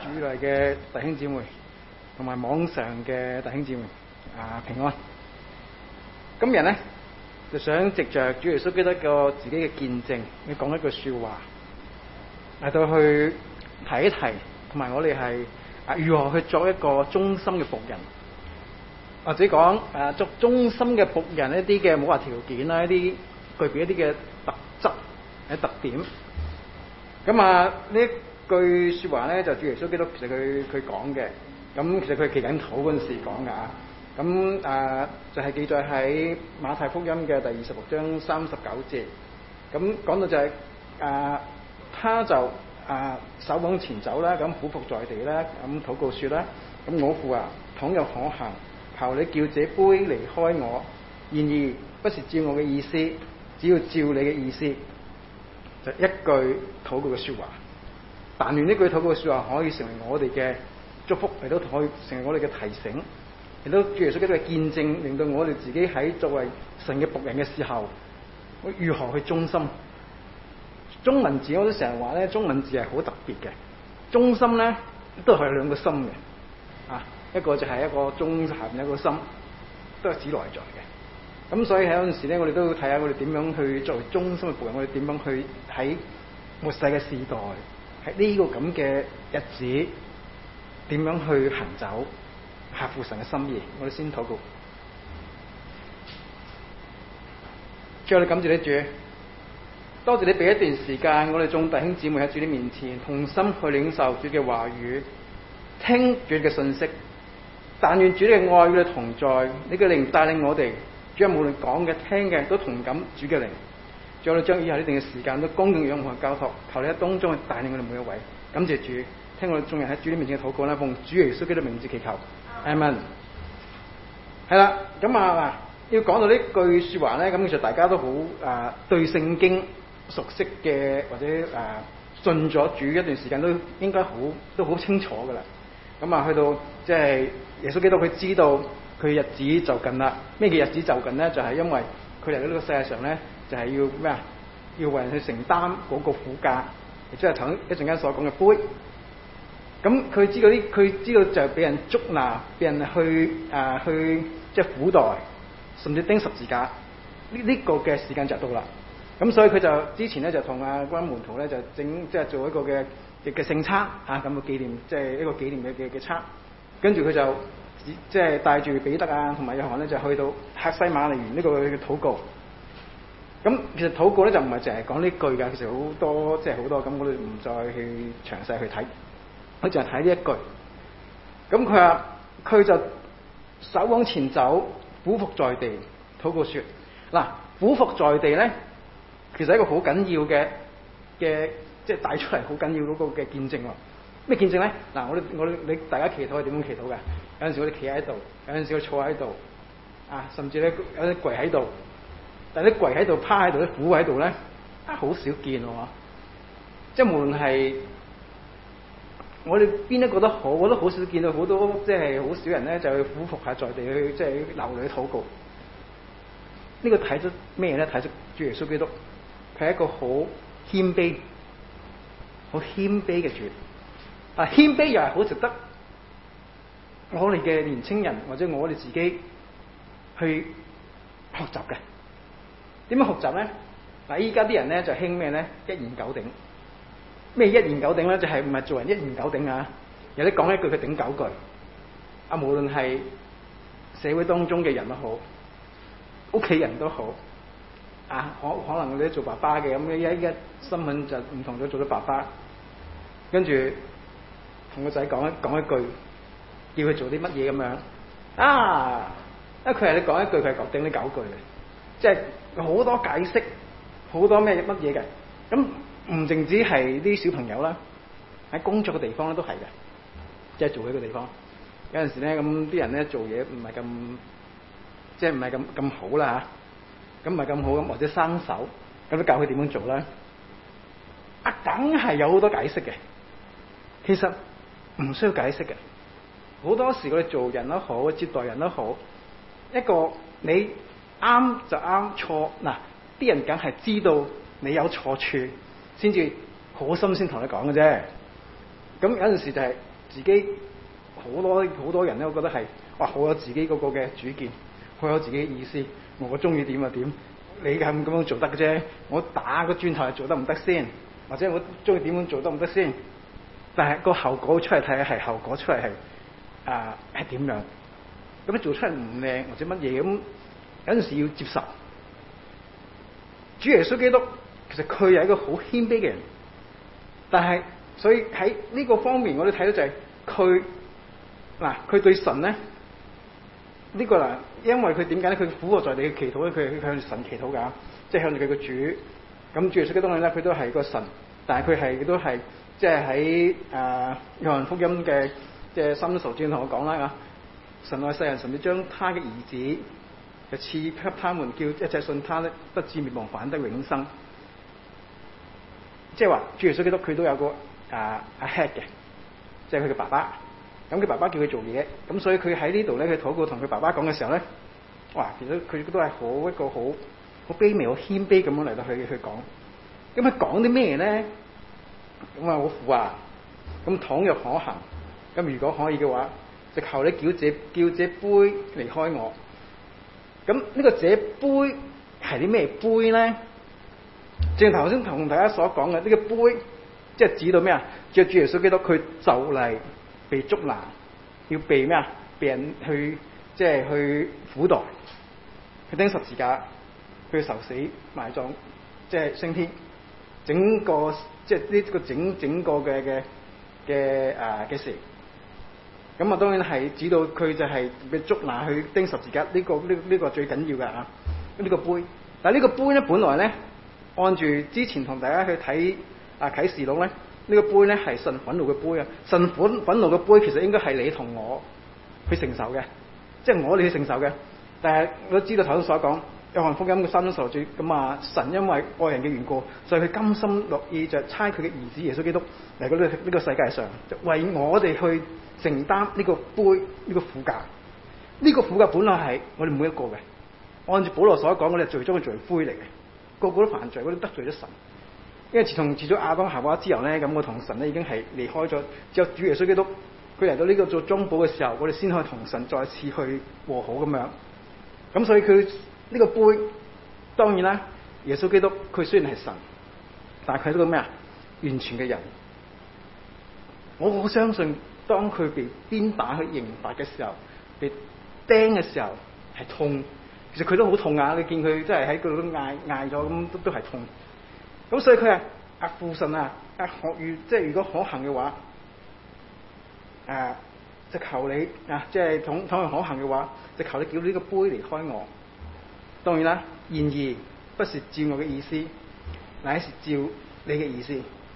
主內嘅弟兄姊妹，同埋網上嘅弟兄姊妹平安。今日咧就想藉着主耶穌基督個自己嘅見證，你講一句說話嚟到去提一提，同埋我哋係如何去作一個忠心嘅僕人，或者講作忠心嘅僕人一啲嘅冇話條件啦，一啲具備一啲嘅特質嘅特點。咁呢句說話咧就主耶穌基督其實佢講嘅，咁其實佢祈緊禱嗰陣時講噶，咁就係記載喺馬太福音嘅第26章39節，咁講到就係他就手往前走啦，咁俯伏在地啦，咁禱告說啦，咁我父啊，倘有可行，求你叫這杯離開我，然而不是照我嘅意思，只要照你嘅意思。就一句禱告嘅說話，但願呢句禱告嘅說話可以成為我哋嘅祝福，亦都可以成為我哋嘅提醒，亦都主耶穌基督嘅見證，令到我哋自己喺作為神嘅僕人嘅時候，如何去忠心。中文字我都成日話咧，中文字係好特別嘅，忠心咧都係有兩個心嘅，一個就係一個忠，下面一個心，都係指內在嘅。咁所以喺嗰陣時咧，我哋都要睇下我哋點樣去作為忠心嘅僕人，我哋點樣去喺末世嘅時代，喺呢個咁嘅日子，點樣去行走，合乎神嘅心意。我哋先禱告。最後你感謝你主，多謝你俾一段時間，我哋眾弟兄姊妹喺主你面前同心去領受主嘅話語，聽主嘅信息。但願主你嘅愛與你同在，你嘅靈帶領我哋。主啊，無論講嘅、聽嘅，都同感主嘅靈。主啊，我哋將以下呢段嘅時間都恭敬仰望和交託，求你喺當中去帶領我哋每一位。感謝主，聽我哋眾人喺主你面前嘅禱告啦，奉主耶穌基督名字祈求，阿門。係啦，咁要講到呢句說話咧，咁其實大家都好對聖經熟悉嘅，或者信咗主一段時間都應該都好清楚噶啦。咁去到即係耶穌基督，佢知道佢日子就近啦。咩叫日子就近咧？就係因為佢嚟到呢個世界上咧，就係要咩啊？要為人去承擔嗰個苦價，亦即係頭一陣間所講嘅杯。咁佢知道佢知道就係俾人捉拿，俾人去即係苦待，甚至釘十字架。呢個嘅時間就到啦。咁所以佢就之前咧就同嗰班門徒咧就整即係做一個嘅聖餐咁嘅紀念，即係一個紀念嘅餐。跟住佢就即係帶住彼得同埋約翰咧，就去到客西馬尼園呢個嘅禱告。咁其實禱告咧就唔係淨係講呢句㗎，其實好多即係好多。咁我哋唔再去詳細去睇，我淨係睇呢一句。咁佢話佢就手往前走，俯伏在地禱告說：嗱，俯伏在地咧，其實係一個好緊要嘅即係帶出嚟好緊要嗰個嘅見證喎。咩見證咧？嗱，你大家祈禱係點樣祈禱㗎？有陣時我哋企喺度，有陣時我坐喺度，甚至咧有啲跪喺度。但係啲跪喺度、趴喺度、啲俯喺度咧，好少見喎。即係無論係我哋邊一個都好，我都好少見到好多，即係好少人咧就去俯伏下在地去，即係流淚禱告。呢個睇出咩咧？睇出主耶穌基督，佢係一個好謙卑、好謙卑嘅主。謙卑又係好值得我哋嘅年青人或者我哋自己去學習嘅。點樣學習咧？依家啲人咧就興咩咧？一言九鼎。咩一言九鼎咧？就係唔係做人一言九鼎啊？有啲講一句佢頂九句。無論係社會當中嘅人都好，屋企人都好。可能你做爸爸嘅咁，一身份就唔同咗，做咗爸爸，跟住同個仔講一句，叫佢做啲乜嘢咁樣。因為佢係你講一句，佢係頂呢九句嘅，即係好多解釋，好多咩乜嘢嘅。咁唔淨止係啲小朋友啦，喺工作嘅地方咧都係嘅，即係做喺個地方。有陣時咧，咁啲人咧做嘢唔係咁，即係唔係咁好啦咁唔係咁好咁，或者生手，咁都教佢點樣做啦。梗係有好多解釋嘅。其實唔需要解釋嘅。好多時我哋做人都好，接待人都好，一個你啱就啱，錯啲人梗係知道你有錯處，先至好心先同你講嘅啫。咁有陣時就係自己好多人咧，我覺得係哇，好有自己嗰個嘅主見，好有自己嘅意思。我中意點就點，你係咁樣做得嘅啫。我打個磚頭係做得唔得先，或者我中意點樣做得唔得先？但係個後果出嚟睇係後果出嚟係點樣？咁你做出嚟唔靚或者乜嘢咁，有陣時要接受。主耶穌基督其實佢係一個好謙卑嘅人，但係所以喺呢個方面我哋睇到就係佢對神咧呢個啦，因為佢點解咧？佢俯臥在地嘅祈禱咧，佢向神祈禱㗎，即係向住佢個主。咁主耶穌基督咧，佢都係個神，但係佢都係即係喺約翰福音嘅即係申仇傳同我講啦啊！神愛世人，甚至將他嘅兒子就賜給他們，叫一切信他咧，不至滅亡，反得永生。即係話主耶穌基督佢都有個head 嘅，即係佢嘅爸爸。咁佢爸爸叫佢做嘢，咁所以佢喺呢度咧，佢禱告同佢爸爸講嘅時候咧，哇！其實佢都係一個好卑微、好謙卑咁樣嚟到去講。咁佢講啲咩咧？咁啊，我父啊，咁倘若可行，咁如果可以嘅話，就求你叫這杯離開我。咁呢個這杯係啲咩杯咧？正頭先同大家所講嘅呢個杯，即係指到咩啊？主耶穌基督佢就嚟被捉拿，要被咩啊？被人去即係去苦待，去釘十字架，去受死埋葬，即係升天。整個即係呢個整個嘅事。咁啊，當然係指到佢就係被捉拿去釘十字架，呢個最緊要嘅啊！呢個杯，但係呢個杯咧，本來咧按住之前同大家去睇啟示錄咧，呢個杯咧係神憤怒嘅杯啊！神憤怒嘅杯其實應該係你同我去承受嘅，即係我哋去承受嘅。但係我都知道頭先所講約翰福音嘅3章16節咁啊，神因為愛人嘅緣故，所以佢甘心樂意就差佢嘅兒子耶穌基督嚟到呢個世界上，就為我哋去承擔呢個杯呢個苦架。呢個苦架本來係我哋每一個嘅，按照保羅所講，我哋罪中嘅罪魁嚟嘅，個個都犯罪，我哋得罪咗神。因為自咗亞當夏娃之後咧，咁我同神咧已經係離開咗，只有主耶穌基督佢嚟到呢個做中保嘅時候，我哋先可以同神再次去和好咁樣。咁所以佢呢個杯，當然啦，耶穌基督佢雖然係神，但係佢係一個咩啊？完全嘅人。我好相信，當佢被鞭打去刑罰嘅時候，被釘嘅時候係痛。其實佢都好痛啊！你見佢真係喺嗰度都嗌咗，咁都係痛。咁所以佢係父神啊，學如即係如果可行嘅話，就求你即係倘若可行嘅話，就求你叫呢個杯離開我。當然啦，然而不是照我嘅意思，乃是照你嘅意思。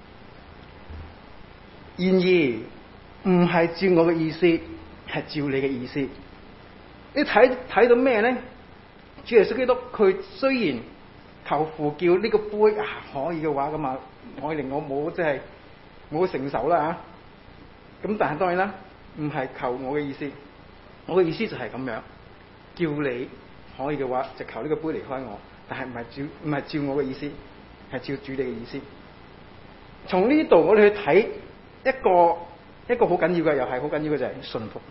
然而唔係照我嘅意思，係照你嘅意思。你睇到咩咧？主耶穌基督佢雖然求父叫呢個杯可以嘅話，咁啊我令我冇即係冇承受啦嚇。咁但係當然啦，唔係求我嘅意思，我嘅意思就係咁樣，叫你可以嘅話，就求呢個杯離開我。但係唔係照我嘅意思，係照主你嘅意思。從呢度我哋去睇一個好緊要嘅，又係好緊要嘅就係順服，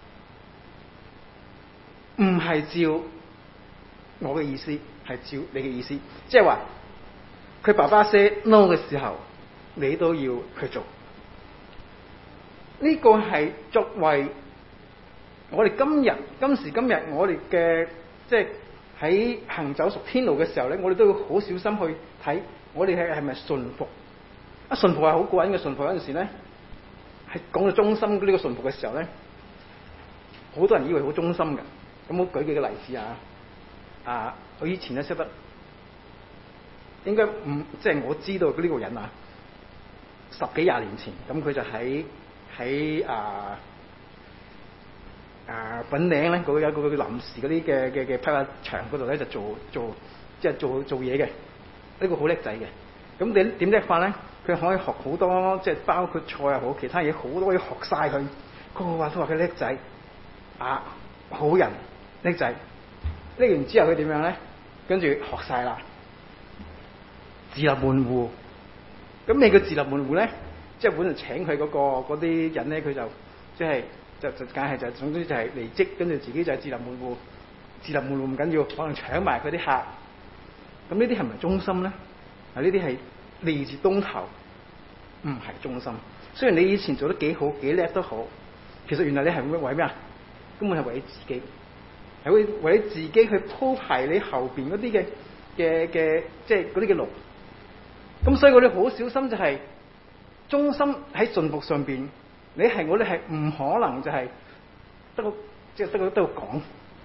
唔係照我嘅意思，係照你嘅意思。即係話佢爸爸 say no 嘅時候，你都要去做。呢個係作為我哋今時今日我哋嘅即係喺行走屬天路嘅時候咧，我哋都要好小心去睇我哋係咪順服。順服係好過癮嘅，順服有陣時咧係講到忠心呢個順服嘅時候咧，好多人以為好忠心嘅。咁我舉幾個例子我以前咧識得，應該唔即係我知道呢個人10幾20年前，咁佢就喺粉嶺咧，有一個臨時嗰啲嘅批發場嗰度咧，就做嘢嘅。呢個好叻仔嘅。咁點叻法咧？佢可以學好多，即係包括菜又好，其他嘢好多嘢學晒佢。個個話都話佢叻仔，好人叻仔。叻完之後佢點樣咧？跟住學晒啦，自立門戶。咁咩叫自立門戶咧？ 即係本來請佢嗰啲人咧，佢就即係就梗係就總之就係離職，跟住自己就係自立門戶，自立門戶唔緊要，可能搶埋佢啲客。咁呢啲係咪忠心咧？啊，呢啲係利字當頭，唔係忠心。雖然你以前做得幾好幾叻都好，其實原來你係為咩啊？根本係為自己，係為自己去鋪排你後邊嗰啲嘅即係嗰啲嘅路。咁所以我哋好小心就係忠心喺順服上邊，我哋係唔可能就係得個講。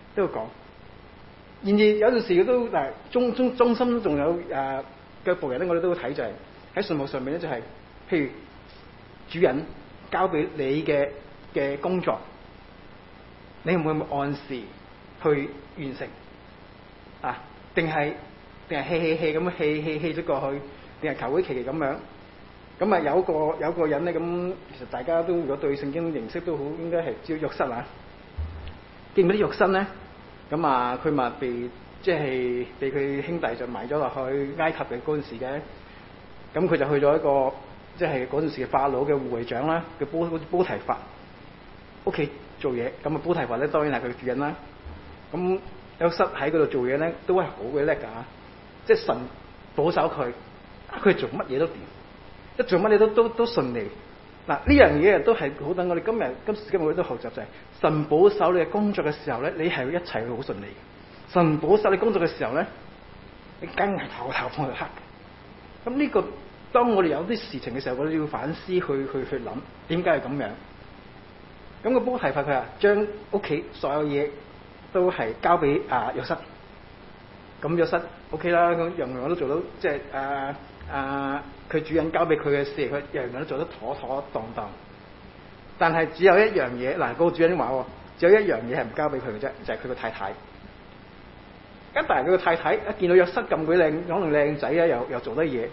然而有陣時都嗱忠心仲有嘅部分咧，我哋都會睇就係喺順服上面咧，就係譬如主人交俾你嘅工作，你會唔會按時去完成啊？定係氣咁氣咗過去，定係求會其咁樣？咁啊有個人咧，咁其實大家都如果對聖經認識都好，應該係叫約瑟啊。記唔記得約瑟咧？咁啊，佢咪被佢兄弟就埋咗落去埃及嘅嗰陣時嘅，咁佢就去咗一個即係嗰陣時嘅法老嘅護衛長啦，叫波提法屋企做嘢。咁啊，波提法咧當然係佢主人啦。咁約瑟喺嗰度做嘢咧，都係好鬼叻㗎，即係神保守佢，佢做乜嘢都掂，一做乜嘢都順利。嗱，呢樣嘢都係好等我哋今時今日我哋都學習就係神保守你嘅工作嘅時候咧，你係會一切會好順利嘅。神保守你工作嘅時候咧，你梗係頭碰到黑嘅。咁呢個當我哋有啲事情嘅時候，我哋要反思去諗點解係咁樣。咁個波提法佢啊，將屋企所有嘢都係交俾約瑟。咁約瑟 OK 啦，咁樣樣都做到，即係佢主人交俾佢嘅事，佢樣樣都做得妥妥當當。但係只有一樣嘢，嗱，個主人話喎，只有一樣嘢係唔交俾佢嘅啫，就係佢個太太。但係佢個太太一見到約瑟咁鬼靚，可能靚仔啊，又做得嘢，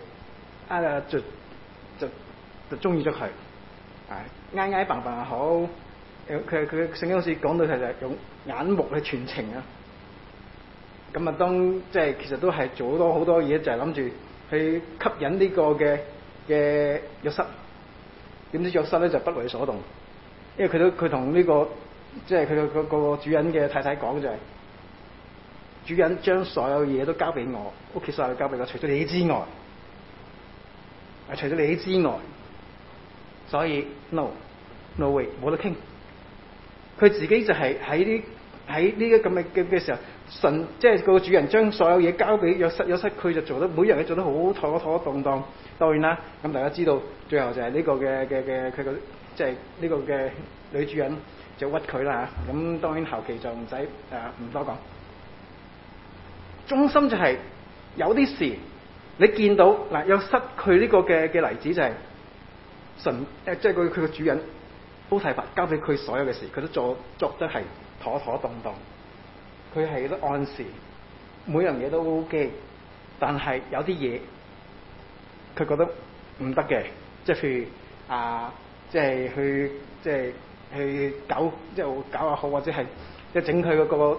就中意咗佢。挨挨扮扮又好，佢聖經好似講到係就係用眼目去傳情啊。咁啊，即係其實都係做好多嘢，就係諗住去吸引呢個嘅約瑟。點知約瑟咧就不為所動，因為佢同呢個即係佢個主人嘅太太講就係、是，主人將所有嘢都交俾我，屋企所有嘢交俾我，除咗你之外，除咗你之外，所以 no way 冇得傾。佢自己就係喺呢個咁嘅時候，神即係個主人將所有嘢交俾約瑟佢就做得每樣嘢做得好妥妥當當。當然啦，咁大家知道最後就係呢個嘅佢個即係呢個嘅女主人就屈佢啦嚇。咁當然後期就唔使唔多講。忠心就係有啲事你見到嗱，約瑟佢呢個嘅例子就係神即係佢個主人波提乏交俾佢所有嘅事，佢都作得係妥妥當當。佢係都按時，每樣嘢都 OK， 但係有啲嘢佢覺得唔得嘅，即係譬如即係去搞下好，或者係即係整佢嗰個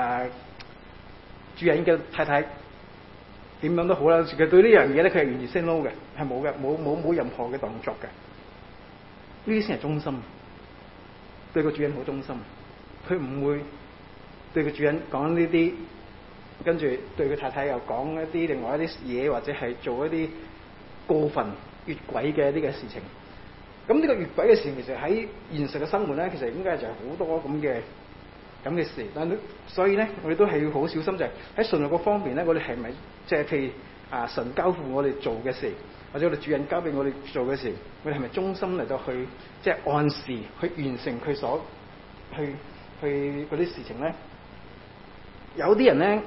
主人嘅太太點樣都好啦。其實對呢樣嘢咧，佢係完全 say no 嘅，係冇嘅，冇任何嘅動作嘅。呢啲先係忠心，對個主人好忠心，佢唔會對個主人講呢啲，跟住對佢太太又講一啲另外一啲嘢，或者係做一啲過分越軌嘅呢個事情。咁呢個越軌嘅事，其實喺現實嘅生活咧，其實應該就係好多咁嘅事。但係所以咧，我哋都係要好小心，就係喺順路嗰方面咧，我哋係咪即係譬如神交付我哋做嘅事，或者我哋主人交俾我哋做嘅事，我哋係咪忠心嚟到去即係按時去完成佢所去嗰啲事情咧？有啲人咧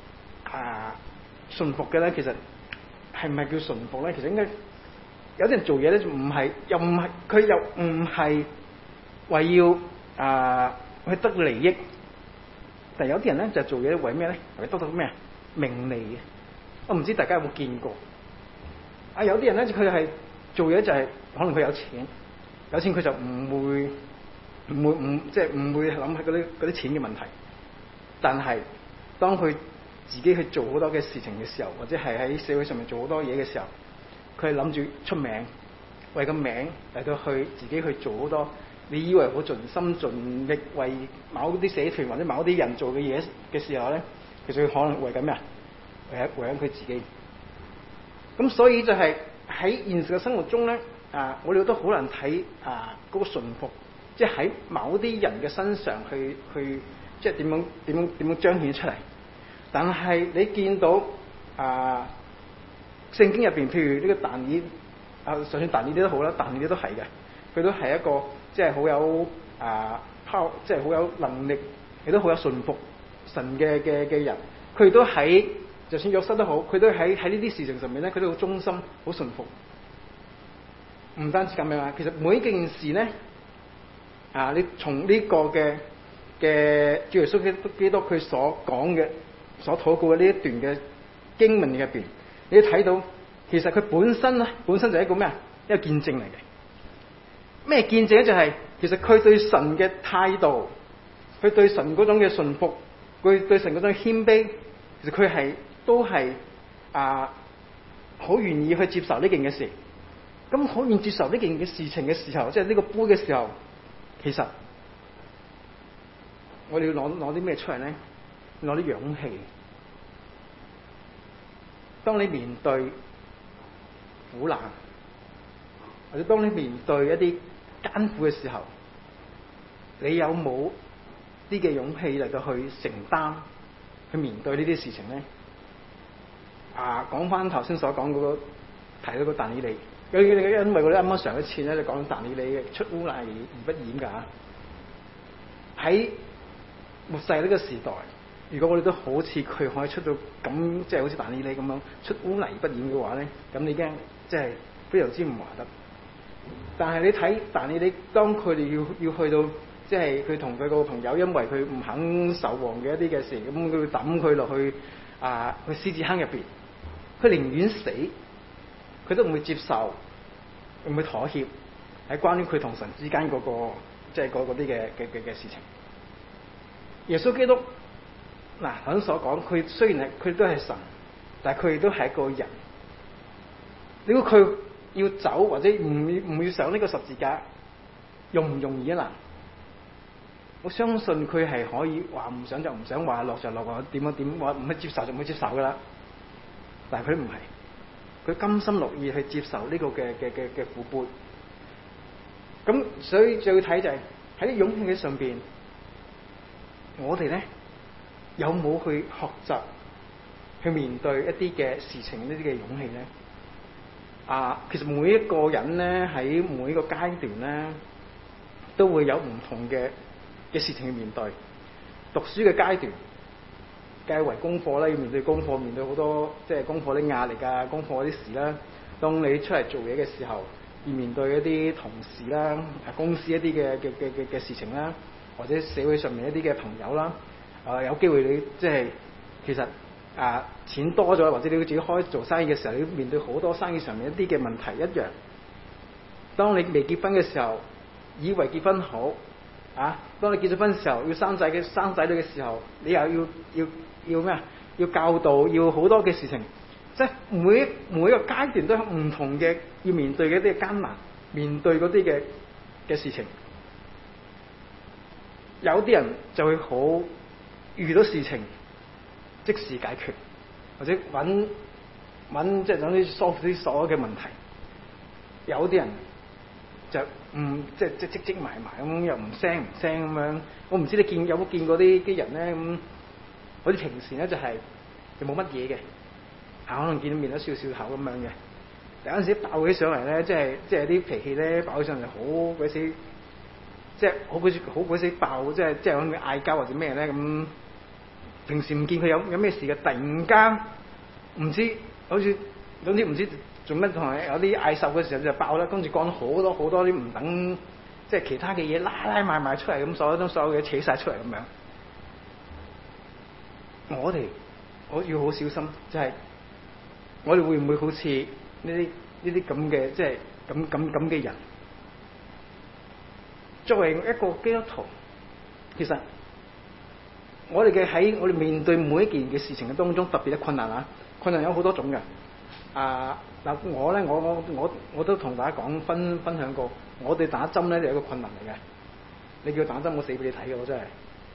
順服嘅咧，其實係唔係叫順服咧？其實應該有啲人做嘢咧，佢又唔係為要去得利益，但係有啲人咧就做嘢為咩咧？為得到咩名利嘅。我唔知大家有冇見過有啲人咧，佢係做嘢就係可能佢有錢佢就唔會即係唔會諗起嗰啲錢嘅問題。但係當佢自己去做好多嘅事情嘅時候，或者係喺社會上面做好多嘢嘅時候，佢係諗住出名， 為個名嚟到去自己去做好多你以為好盡心盡力為某啲社團或者某啲人做嘅嘢嘅時候咧，其實佢可能為緊咩啊？為緊佢自己。咁所以就係喺現實嘅生活中咧，我哋都好難睇嗰個順服，即係喺某啲人嘅身上去即係點樣彰顯出嚟。但係你見到聖經入邊，譬如呢個但以就算但以理都好啦，但以理都係嘅，佢都係一個即係好有power，即係好有能力，亦都好有順服神嘅人。佢亦都喺就算約瑟都好，佢都喺呢啲事情上面咧，佢都好忠心、好順服。唔單止咁樣啊，其實每一件事咧，你從呢個嘅主耶穌基督佢所講嘅、所禱告嘅呢一段嘅經文入邊，你睇到其實佢本身就係一個咩啊？一個見證嚟嘅。咩見證咧？就係其實佢對神嘅態度，佢對神嗰種嘅順服，佢對神嗰種謙卑，其實佢都係好願意去接受呢件嘅事。咁好願意接受呢件嘅事情嘅時候，即係呢個杯嘅時候，其實我哋要攞啲咩出嚟咧？攞啲勇氣。當你面對苦難，或者當你面對一啲艱苦嘅時候，你有冇啲嘅勇氣嚟到去承擔、去面對呢啲事情咧？講翻頭先所講嗰個提到個但以理，因為我哋啱啱上一次咧就講但以理出污泥而不染㗎。喺末世呢個時代，如果我哋都好似佢可以出到咁，即係好似但以理咁樣出污泥而不染嘅話咧，咁你驚即係非常之唔話得。但係你睇但以理，當佢哋要去到，即係佢同佢個朋友因為佢唔肯守王嘅一啲嘅事，咁佢抌佢落去去獅子坑入邊，佢寧願死，佢都唔會接受，唔會妥協喺關於佢同神之間嗰個即係嗰啲嘅事情。耶穌基督頭先所講，佢雖然係佢都係神，但係佢亦都係一個人。如果佢要走或者唔要上呢個十字架，容唔容易啊？嗱，我相信佢係可以話唔想就唔想，話落就落，話點樣點，話唔去接受就唔去接受噶啦。但係佢唔係，佢甘心樂意去接受呢個嘅苦杯。咁所以就要睇就係喺啲勇氣嘅上邊，我哋咧有冇去學習去面對一啲嘅事情，呢啲嘅勇氣咧？其實每一個人咧喺每一個階段咧，都會有唔同嘅事情去面對。讀書嘅階段，計為功課啦，要面對功課，面對好多即係功課啲壓力功課啲事啦。當你出嚟做嘢嘅時候，要面對一啲同事啦、公司一啲嘅事情啦，或者社會上面一啲嘅朋友啦，有機會你即係其實錢多咗，或者你要自己開做生意嘅時候，你要面對好多生意上面一啲嘅問題一樣。當你未結婚嘅時候，以為結婚好當你結咗婚嘅時候，要生仔女嘅時候，你又要咩啊？要教導，要好多嘅事情，即係每一個階段都有唔同嘅要面對嘅一啲艱難，面對嗰啲嘅事情。有啲人就會好遇到事情即時解決，或者揾即係等啲 solve 啲所有嘅問題。有啲人就積埋咁，又唔聲咁樣。我唔知你有冇見過啲人咧咁，好似平時咧就係又冇乜嘢嘅，可能見到面都笑笑口咁樣嘅。有陣時爆起上嚟咧，即係啲脾氣咧爆起上嚟好鬼死，即係好鬼死爆，即係咁嗌交或者咩咧咁。平時唔見佢有咩事嘅，突然間唔知好似總之唔知做乜，同埋有啲嗌鬥嘅時候就爆啦，跟住講好多啲唔等即係其他嘅嘢拉埋出嚟咁，所有嘢扯晒出嚟咁樣。我要好小心，就係我哋會唔會好似呢啲咁嘅即係咁嘅人？作為一個基督徒，其實我哋喺我哋面對每一件嘅事情嘅當中，特別嘅困難有好多種嘅。 嗱，我都同大家講分享過，我哋打針咧係一個困難嚟嘅。你叫打針，我死俾你睇嘅，我真係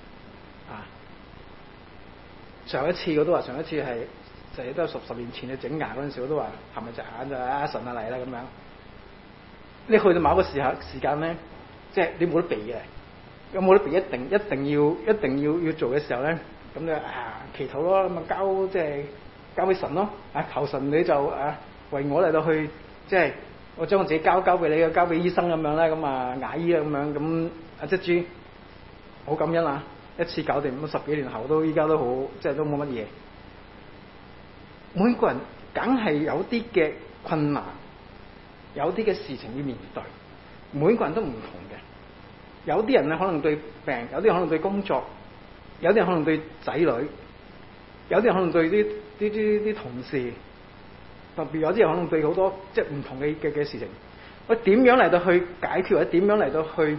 上一次我都話，上一次係就係都係十年前去整牙嗰陣時，我都話係咪隻眼就神啊嚟啦咁樣。你去到某個時間咧，即係你冇得避嘅，有冇得避一定要做嘅時候咧，咁你祈禱咯，咁交俾神咯，求神你就為我嚟到去，即係我將我自己交俾你，交俾醫生咁樣咧，咁牙醫啊咁樣，咁即係好感恩啊！一次搞掂，咁10幾年後都依家都好，即係都冇乜嘢。每個人梗係有啲嘅困難，有啲嘅事情要面對，每個人都唔同嘅。有啲人咧可能對病，有啲人可能對工作，有啲人可能對仔女，有啲人可能對啲同事，特別有啲人可能對好多即係唔同嘅事情。我點樣嚟到去解決，或者點樣嚟到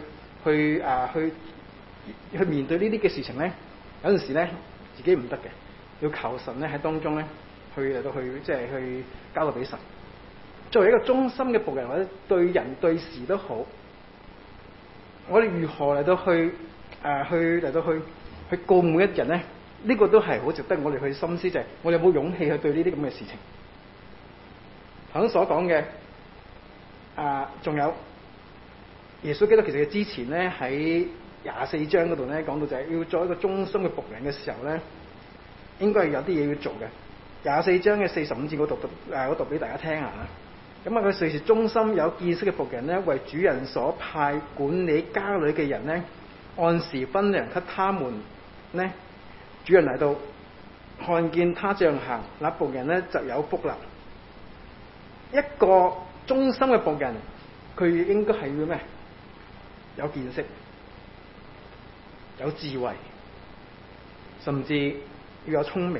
去面對呢啲嘅事情咧？有陣時咧自己唔得嘅，要求神咧喺當中咧去嚟到去即係去交到俾神。作為一個忠心嘅僕人，或者對人對事都好，我哋如何嚟到去告每一人咧？呢個都係好值得我哋去深思，就係我哋有冇勇氣去對呢啲咁嘅事情。頭先所講嘅仲有耶穌基督其實之前咧喺24章嗰度咧講到，就係要做一個忠心嘅僕人嘅時候咧，應該係有啲嘢要做嘅。24章嘅45節我讀俾大家聽下。咁佢隨時忠心有見識嘅僕人咧，為主人所派管理家裏嘅人咧，按時分糧給他們咧。主人嚟到看見他這樣行，那僕人咧就有福啦。一個忠心嘅僕人，佢應該係要咩？有見識，有智慧，甚至要有聰明，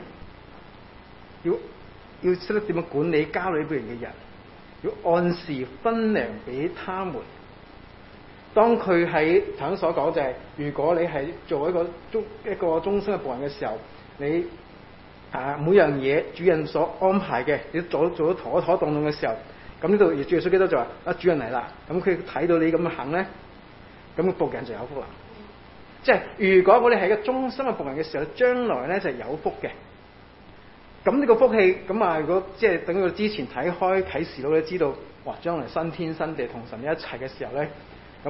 要識得點樣管理家裏邊嘅人，要按時分糧俾他們。當佢喺頭先所講就係，如果你係做一個忠心嘅僕人嘅時候，你每樣嘢主人所安排嘅，你做得妥妥當當嘅時候，咁呢度主耶穌基督就話：主人嚟啦！咁佢睇到你咁樣行咧，咁個僕人就有福啦。即係如果我哋係一個忠心嘅僕人嘅時候，將來咧就係有福嘅。咁呢個福氣咁如果即係等佢之前睇開啟示錄咧，知道哇，將來新天新地同神一齊嘅時候咧。咁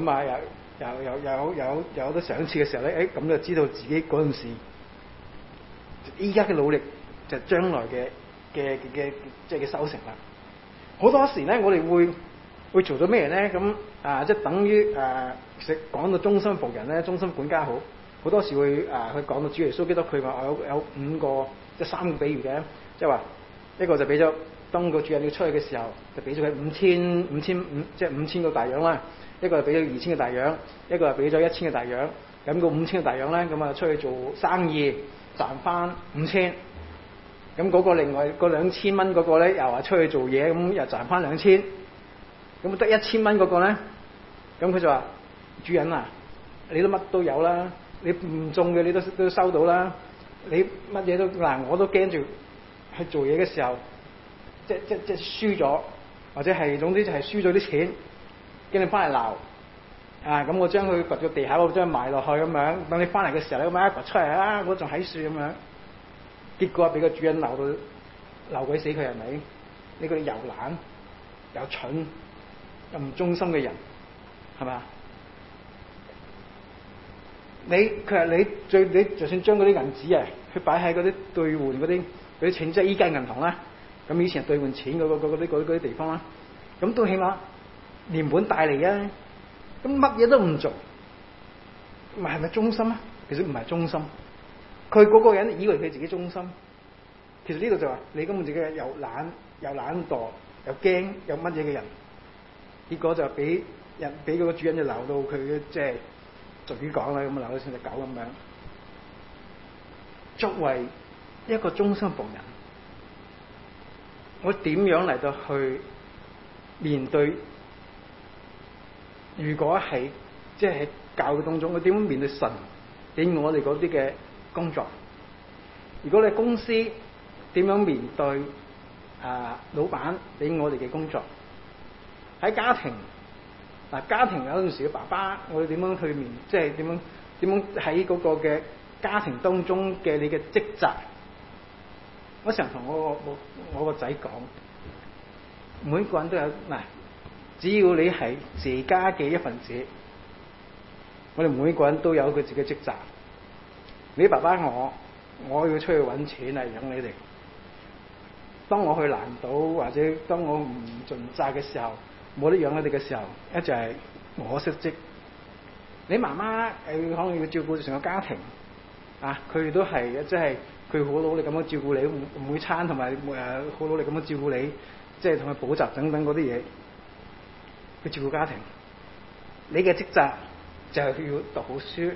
有得賞賜嘅時候咧，咁就知道自己嗰陣時，依家嘅努力就將來嘅即係嘅收成啦。好多時咧，我哋會做咗咩咧？咁即係等於其實講到忠心僕人咧，忠心管家好多時會去講到主耶穌基督，佢話有5個即係3個比喻嘅，即係話一個就俾咗當個主人要出去嘅時候，就俾咗佢5,000即係5,000個大羊啦。一個係俾咗2,000嘅大羊，一個係俾咗1,000嘅大羊。咁個5,000嘅大羊咧，咁出去做生意賺翻5,000。咁嗰個另外個2,000蚊嗰個咧，又話出去做嘢，咁又賺翻2,000。咁得1,000蚊嗰個咧，咁佢就話：主人啊，你都乜都有啦，你唔中嘅你都收到啦，你乜嘢都我都驚住去做嘢嘅時候，即輸咗，或者係總之就係輸咗啲錢。驚你翻嚟鬧，咁我將佢掘咗地下，我將佢埋落去咁樣。等你翻嚟嘅時候，你咁樣一掘出嚟我仲喺樹咁樣。結果俾個主人鬧鬼死佢係咪？呢個又懶又蠢又唔忠心嘅人，係咪啊？你就算將嗰啲銀紙去擺喺嗰啲兌換嗰啲錢，即係依間銀行啦。咁以前兌換錢嗰啲地方啦，咁都起碼連本帶利啊！咁乜嘢都唔做，係咪忠心啊？其實唔係忠心。佢嗰個人以為佢自己忠心，其實呢度就話你根本自己又懶又懶惰又驚又乜嘢嘅人，結果就俾嗰個主人就鬧到佢即係俗語講啦，咁鬧到似隻狗咁樣。作為一個忠心僕人，我點樣嚟到去面對？如果係即係喺教會當中，我點樣面對神俾我哋嗰啲嘅工作？如果你公司點樣面對老闆俾我哋嘅工作。喺家庭家庭有陣時嘅爸爸，我哋點樣去面，即係點樣喺嗰個嘅家庭當中嘅你嘅職責。我成日同我個仔講，每個人都有只要你係自家嘅一份子，我哋每個人都有佢自己嘅職責。你爸爸我要出去揾錢嚟養你哋。當我去難倒或者當我唔盡責嘅時候，冇得養你哋嘅時候，一就係我失職。你媽媽可能要照顧成個家庭佢都係即係佢好努力咁樣照顧你每餐，同埋好努力咁樣照顧你，即係同佢補習等等嗰啲嘢，去照顧家庭。你嘅職責就係要讀好書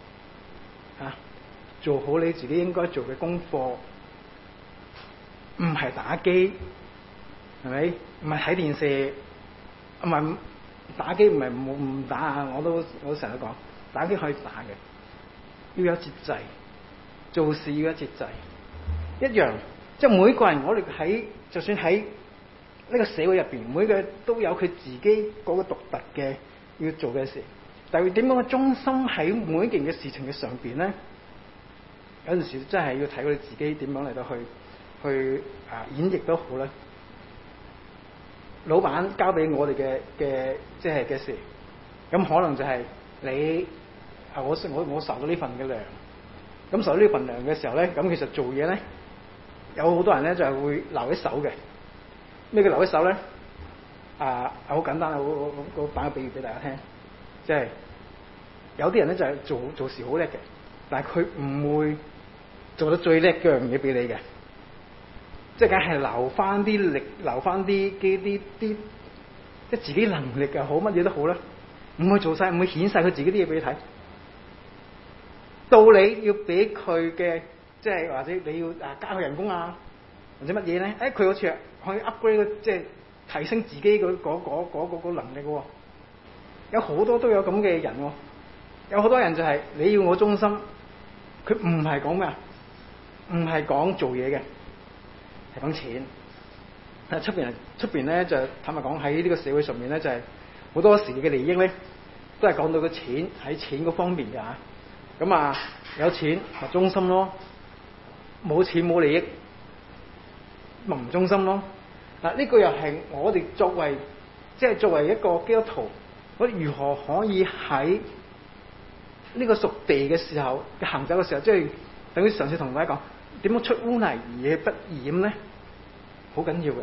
做好你自己應該做嘅功課，唔係打機，係咪？唔係睇電視，唔係打機，唔係唔打啊！我都成日講，打機可以打嘅，要有節制，做事要有節制，一樣。即係每個人，我哋就算喺呢個社會入邊，每個人都有佢自己嗰個獨特嘅要做嘅事。但係點樣去忠心喺每一件嘅事情嘅上邊咧？有陣時真係要睇佢自己點樣嚟到去演繹都好啦。老闆交俾我哋嘅即係嘅事，咁可能就係你我受到呢份嘅糧，咁受到呢份糧嘅時候咧，咁其實做嘢咧，有好多人咧就係會留一手嘅。咩叫留一手咧？好簡單，我打個比喻俾大家聽，即係有啲人咧就係做事好叻嘅，但係佢唔會做得最叻嘅樣嘢俾你嘅，即係梗係留翻啲力，留翻啲即係自己能力又好，乜嘢都好啦，唔會做晒，唔會顯晒佢自己啲嘢俾你睇。到你要俾佢嘅，即係或者你要加佢人工或者乜嘢咧？佢好似可以 upgrade， 即係提升自己嗰能力喎。有好多都有咁嘅人喎，有好多人就係你要我忠心，佢唔係講咩，唔係講做嘢嘅，係講錢。出邊咧就坦白講，喺呢個社會上面咧就係好多時嘅利益咧，都係講到個錢，喺錢嗰方面嘅嚇。咁有錢咪忠心咯，冇錢冇利益咪唔忠心咯。呢個又係我哋作為一個基督徒，我哋如何可以喺呢個屬地嘅時候嘅行走嘅時候，即係等於上次同大家講點樣出污泥而嘢不染咧，好緊要嘅。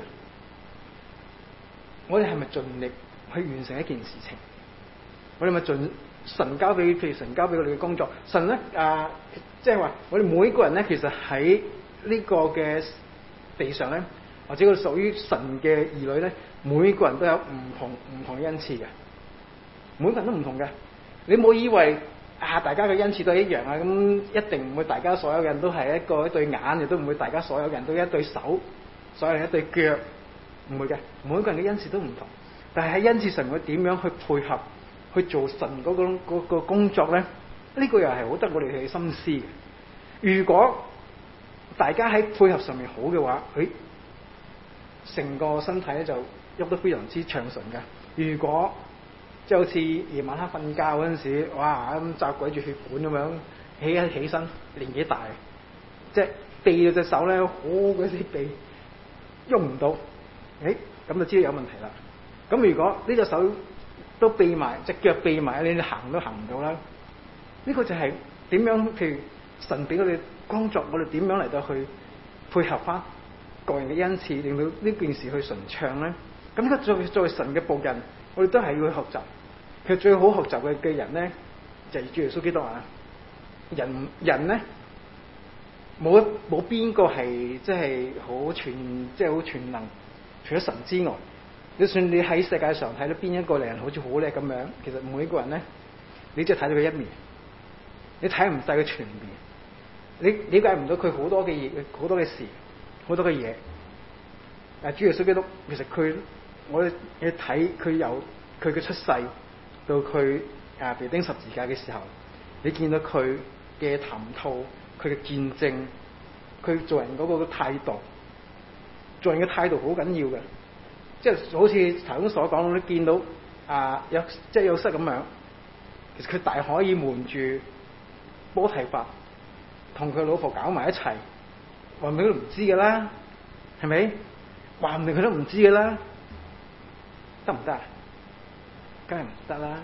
我哋係咪盡力去完成一件事情？我哋咪盡神交俾譬如神交俾我哋嘅工作，神咧即係話我哋每個人咧，其實喺呢個嘅地上咧，或者佢屬於神嘅兒女咧，每個人都有唔同嘅恩賜嘅，每個人都唔同嘅。你冇以為大家嘅恩賜都係一樣咁一定唔會大家所有人都係一對眼，亦都唔會大家所有人都一對手，所有人一對腳，唔會嘅。每個人嘅恩賜都唔同，但係喺恩賜上會點樣去配合去做神嗰個工作咧？呢個又係好得我哋去心思嘅。如果大家喺配合上面好嘅話，成個身體咧就喐得非常之暢順嘅。如果即係好似夜晚黑瞓覺嗰陣時，哇咁扎鬼住血管咁樣起身，年紀大，即係避到隻手咧，好鬼死避，喐唔到，咁就知道有問題啦。咁如果呢隻手都避埋，隻腳避埋，你行都行唔到啦。呢個就係點樣？譬如神俾我哋工作，我哋點樣嚟到去配合翻個人嘅恩賜，令到呢件事去順暢咧？咁呢個作為神嘅僕人，我哋都係要去學習。其實最好學習嘅人咧，就係主耶穌基督啊！人咧冇邊個係即係好全能，除咗神之外，就算你喺世界上睇到邊一個人好似好叻咁樣，其實每一個人咧，你只係睇到佢一面，你睇唔晒佢全面，你理解唔到佢好多嘅嘢、好多嘅事、好多嘅嘢。主耶穌基督其實我哋睇佢由佢嘅出世到佢被釘十字架嘅時候，你見到佢嘅談吐、佢嘅見證、佢做人嗰個態度， 做人嘅態度好緊要嘅，即係好似頭先所講，你見到有即係有失咁樣，其實佢大可以瞞住波提乏同佢老婆搞埋一齊，話唔定佢都唔知㗎啦，係咪？話唔定佢都唔知㗎啦，得唔得啊？梗係唔得啦！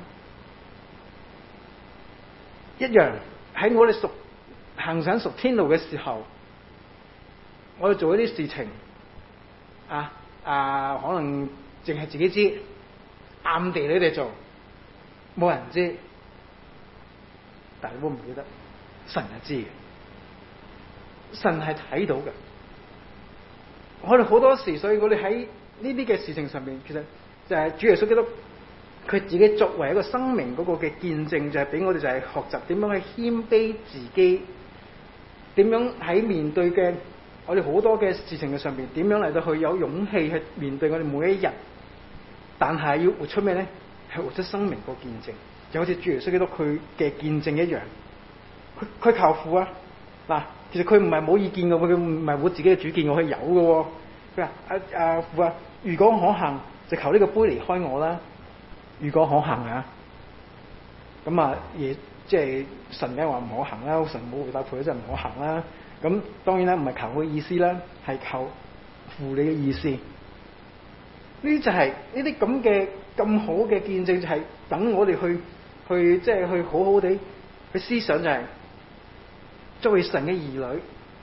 一樣喺我哋行上屬天路嘅時候，我哋做一啲事情可能淨係自己知，暗地你哋做，冇人知，但係你唔記得，神係知嘅，神係睇到嘅。我哋好多時，所以我哋喺呢啲嘅事情上面，其實就係主耶穌基督佢自己作為一個生命嗰個嘅見證，就係俾我哋就係學習點樣去謙卑自己，點樣喺面對嘅我哋好多嘅事情嘅上邊，點樣嚟到去有勇氣去面對我哋每一日，但係要活出咩咧？係活出生命個見證，就好似主耶穌基督佢嘅見證一樣。佢靠父啊！嗱，其實佢唔係冇意見嘅，佢唔係冇自己嘅主見，我係有嘅。佢話父啊，如果可行，就求呢個杯離開我啦。如果可行啊，咁亦即係神梗係話唔可行啦，神冇回答佢，就唔可行啦。咁當然啦，唔係求佢意思啦，係求父你嘅意思。呢啲就係呢啲咁嘅咁好嘅見證，就係等我哋去即係去好好地去思想，就係作為神嘅兒女，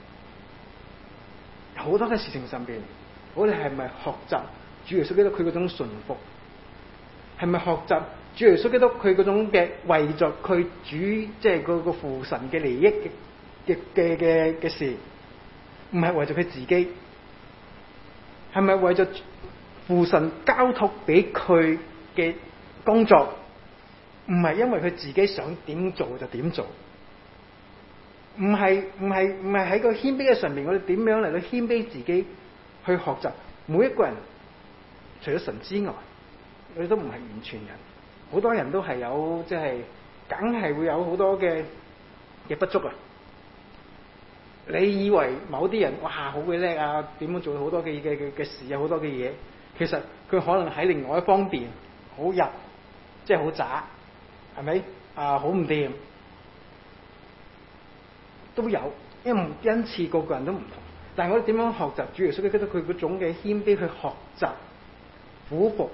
好多嘅事情上邊，我哋係咪學習主耶穌基督佢嗰種順服？係咪學習主耶穌基督佢嗰種嘅為着佢主，即係個父神嘅利益嘅事，唔係為咗佢自己？係咪為咗父神交託俾佢嘅工作？唔係因為佢自己想點做就點做？唔係喺個謙卑嘅上面，我哋點樣嚟到謙卑自己去學習？每一個人除咗神之外，我哋都唔係完全人，好多人都係有即係，梗係會有好多嘅不足啊！你以為某啲人哇好鬼叻啊，點樣做好多嘅事啊，好多嘅嘢，其實佢可能喺另外一方面好入，即係好渣，係咪好唔掂？都有，因此個個人都唔同。但係我哋點樣學習主耶穌基督佢嗰種嘅謙卑去學習俯伏？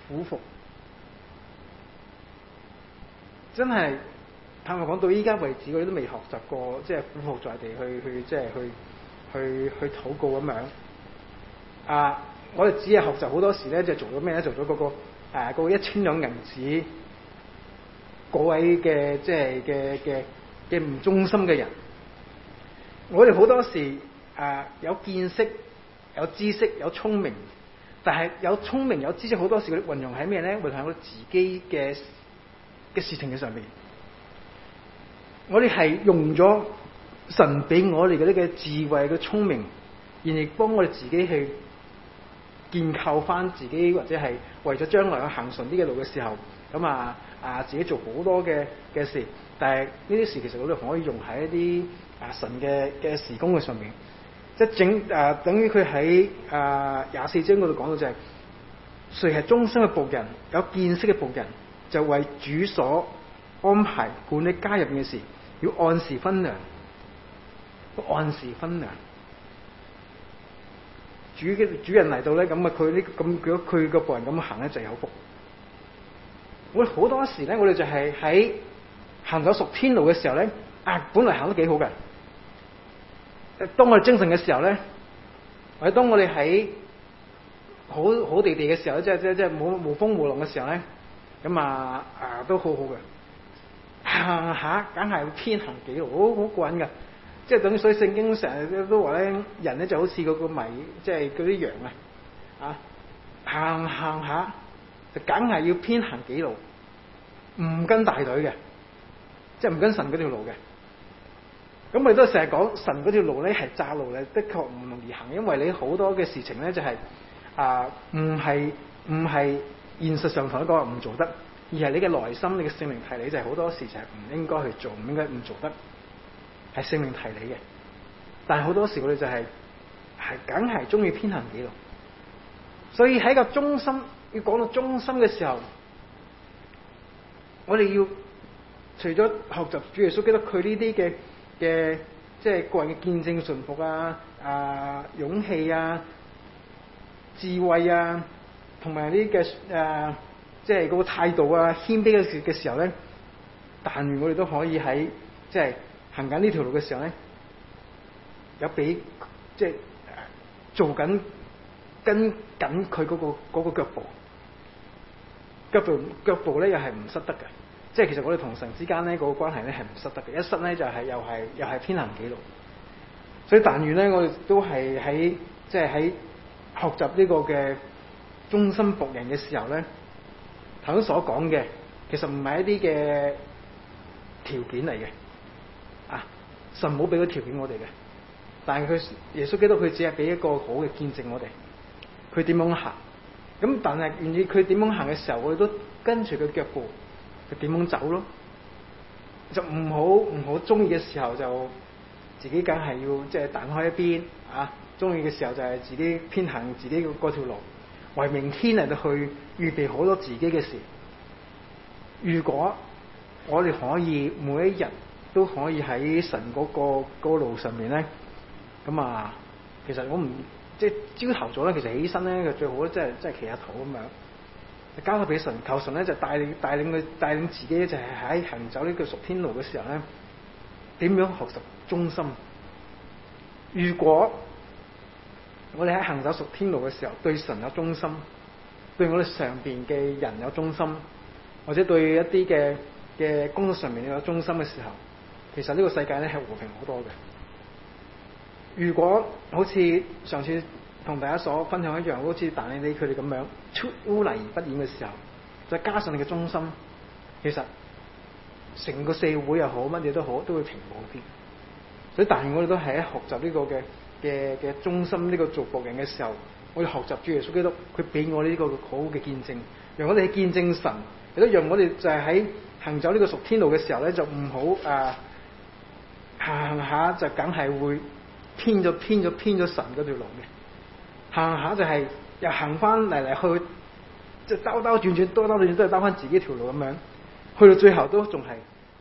真係坦白講，到依家為止，我哋都未學習過，即係俯伏在地去即係去禱告咁樣。我哋只係學習好多時咧，就做咗咩咧？做咗嗰個1000兩銀子嗰位嘅即係嘅唔忠心嘅人。我哋好多時有見識、有知識、有聰明，但係有聰明、有知識好多時，佢運用喺咩咧？運用喺我自己嘅事情嘅上面。我哋係用咗神俾我哋嘅呢個智慧嘅聰明，然而幫我哋自己去建構翻自己，或者係為咗將來去行順啲嘅路嘅時候，咁自己做好多嘅事。但係呢啲事其實我哋可以用喺一啲神嘅事工嘅上面，即係等於佢喺24章嗰度講到就係、誰係忠心嘅僕人，有見識嘅僕人，就為主所安排管理家入邊嘅事，要按時分糧。按時分糧，主人嚟到咧，咁如果佢個僕人咁行咧，就有福。我哋好多時咧，我哋就係喺行咗屬天路嘅時候咧，本來行得幾好嘅。當我哋精神嘅時候咧，或者當我哋喺好地嘅時候，即係冇風冇浪嘅時候咧，咁都好好嘅。行下梗係偏行幾路，好過癮噶。即係等於所以聖經成日都話咧，人咧就好似嗰個迷，即係嗰啲羊行下就梗係要偏行幾路，唔跟大隊嘅，即係唔跟神嗰條路嘅。咁我哋都成日講神嗰條路咧係窄路咧，的確唔容易行，因為你好多嘅事情咧就係唔係現實上同你講話唔做得，而係你嘅內心、你嘅聖靈提你，就係好多事就係唔應該去做，唔應該唔做得，係聖靈提你嘅。但係好多時我哋就係梗係中意偏行己路。所以喺個忠心，要講到忠心嘅時候，我哋要除咗學習主耶穌基督佢呢啲嘅即係個人嘅見證、順服勇氣智慧同埋呢啲嘅即係嗰個態度謙卑嘅時候咧，但願我哋都可以喺即係行緊呢條路嘅時候咧，有俾即係做緊跟緊佢嗰個腳步咧，又係唔失得嘅。即係其實我哋同神之間咧嗰個關係咧係唔失得嘅，一失咧就係又係偏行己路。所以但願咧，我哋都係喺即係喺學習呢個嘅忠心僕人嘅時候咧，頭先所講嘅其實唔係一啲嘅條件嚟嘅神冇俾個條件我哋嘅，但係佢耶穌基督佢只係俾一個好嘅見證我哋，佢點樣行，咁但係願意佢點樣行嘅時候，我哋都跟住佢腳步，佢點樣走咯，就唔好中意嘅時候就自己梗係要即係彈開一邊中意嘅時候就係自己偏行自己嗰條路，為明天嚟到去預備好多自己嘅事。如果我哋可以每一日都可以喺神嗰個路上面咧，咁其實我唔即係朝頭早咧，其實起身咧，佢最好咧，即係祈下禱咁樣，交佢俾神，求神咧就帶領自己，就係喺行走呢個屬天路嘅時候咧，點樣學習忠心。如果我哋喺行走屬天路嘅時候，對神有忠心，對我哋上邊嘅人有忠心，或者對一啲嘅工作上面有忠心嘅時候，其實呢個世界咧係和平好多嘅。如果好似上次同大家所分享一樣，好似但以理佢哋咁樣出污泥而不染嘅時候，再加上你嘅忠心，其實成個社會又好，乜嘢都好，都會平和啲。所以但願我哋都係喺學習呢個嘅忠心，呢個做僕人嘅時候，我哋學習主耶穌基督，佢俾我哋呢個好嘅見證，讓我哋去見證神，亦都讓我哋就係喺行走呢個屬天路嘅時候咧，就唔好行下就梗係會偏咗神嗰條路嘅，行下就係又行翻嚟去，即係兜兜轉轉都係兜翻自己條路咁樣，去到最後都仲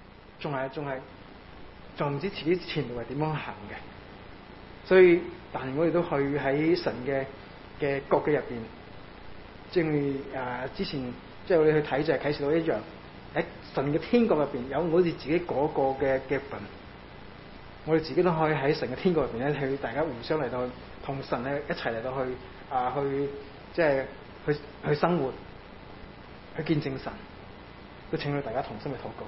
唔知自己前路係點樣行嘅。所以但係我哋都去喺神嘅國嘅入邊，正如之前即係我哋去睇就係啟示錄一樣，喺神嘅天國入邊有好似自己嗰個嘅份，我哋自己都可以喺神嘅天國入邊咧，去大家互相嚟到同神咧一齊嚟到去即係去生活，去見證神。都請到大家同心去禱告。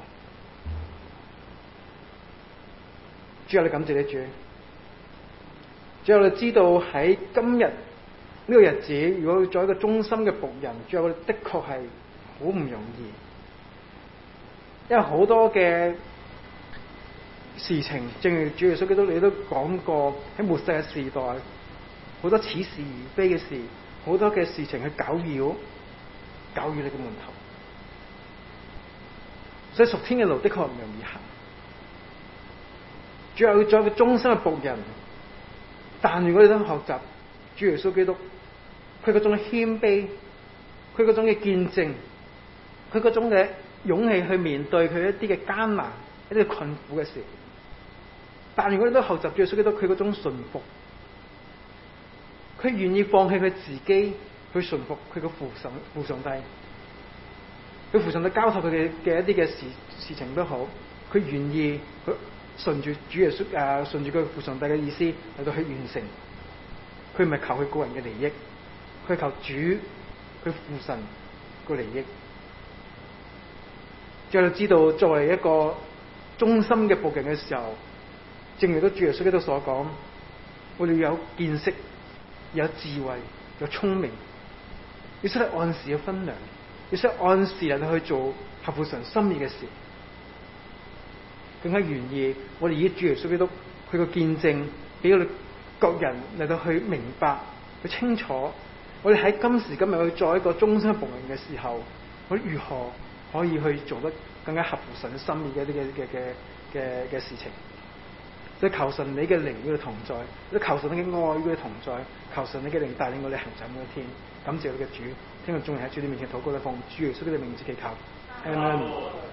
主啊，你感謝你主。主啊，我哋知道喺今日呢個日子，如果做一個忠心嘅僕人，主啊，我哋的確係好唔容易，因為好多嘅事情，正如主耶穌基督你都講過，喺末世嘅時代，好多似是而非嘅事，好多嘅事情去攪擾你嘅門徒，所以屬天嘅路的確唔容易行。主要做一個忠心嘅僕人，但如果你都學習主耶穌基督，佢嗰種謙卑，佢嗰種嘅見證，佢嗰種嘅勇氣去面對佢一啲嘅艱難、一啲嘅困苦嘅事。但如果你都學習主耶穌基督，佢嗰種順服，佢願意放棄佢自己去順服佢個父上帝，佢父上帝交託佢嘅一啲嘅事情都好，佢願意去順住主耶穌順住佢父上帝嘅意思嚟到去完成。佢唔係求佢個人嘅利益，佢係求主佢父神個利益。再就知道作為一個忠心嘅僕人嘅時候，正如都主耶穌基督所講，我哋要有見識、有智慧、有聰明，要識得按時嘅分量，要識得按時嚟到去做合乎神心意嘅事。更加願意我哋以主耶穌基督佢個見證，俾我哋各人嚟到去明白、去清楚，我哋喺今時今日去做一個忠心僕人嘅時候，我哋如何可以去做得更加合乎神心意嘅一啲嘅事情。 即係求神你嘅靈與佢同在，即係求神你嘅愛與佢同在，求神你嘅靈帶領我哋行走每一天。感謝我哋嘅主，聽日眾人喺主你面前禱告，奉主耶穌嘅名字祈求，阿門。